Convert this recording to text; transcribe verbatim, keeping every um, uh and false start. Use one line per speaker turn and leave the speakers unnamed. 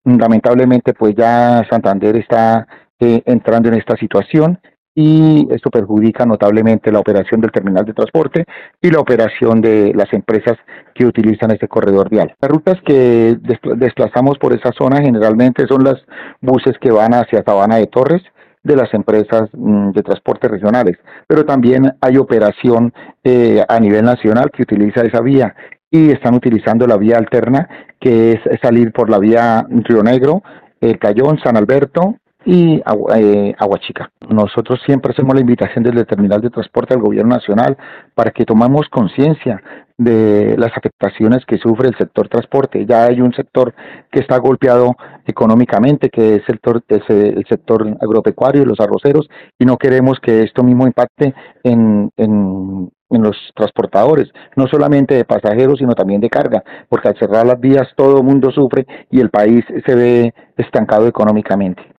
Lamentablemente, pues ya Santander está eh, entrando en esta situación y esto perjudica notablemente la operación del terminal de transporte y la operación de las empresas que utilizan este corredor vial. Las rutas que desplazamos por esa zona generalmente son las buses que van hacia Sabana de Torres de las empresas mm, de transporte regionales, pero también hay operación eh, a nivel nacional que utiliza esa vía y están utilizando la vía alterna que es salir por la vía Río Negro, El Cayón, San Alberto y eh, Aguachica. Nosotros siempre hacemos la invitación desde el terminal de transporte al gobierno nacional para que tomemos conciencia de las afectaciones que sufre el sector transporte. Ya hay un sector que está golpeado económicamente, que es el, es el sector agropecuario y los arroceros, y no queremos que esto mismo impacte en, en, en los transportadores, no solamente de pasajeros, sino también de carga, porque al cerrar las vías todo el mundo sufre y el país se ve estancado económicamente.